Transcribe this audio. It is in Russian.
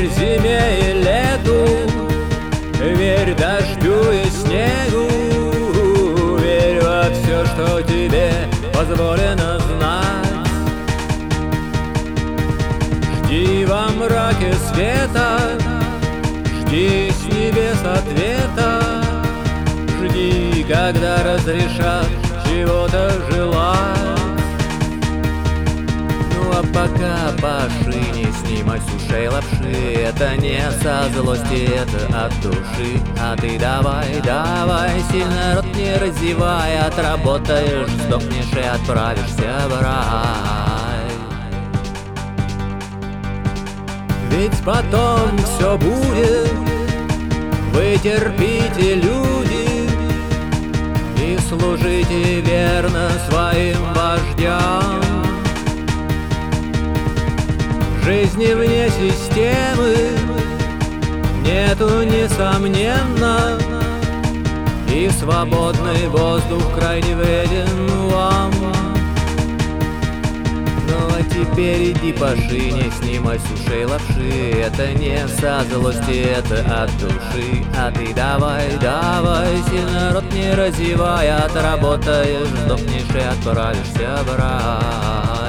Верь зиме и лету, верь дождю и снегу, верь во все, что тебе позволено знать. Жди во мраке света, жди с небес ответа, жди, когда разрешат чего-то желать. Ну а пока паши, не снимай с ушей лапши. Это не со злости, это от души. А ты давай, давай, сильно рот не разевай. Отработаешь, сдохнешь и отправишься в рай. Ведь потом все будет, вы терпите, люди, и служите верно своим вождям. Жизни вне системы нету, несомненно, и свободный воздух крайне вреден вам. Ну а теперь иди паши, не снимай с ушей лапши. Это не со злости, это от души. А ты давай, давай, сильно рот не разевай. Отработаешь, сдохнешь и отправишься в рай.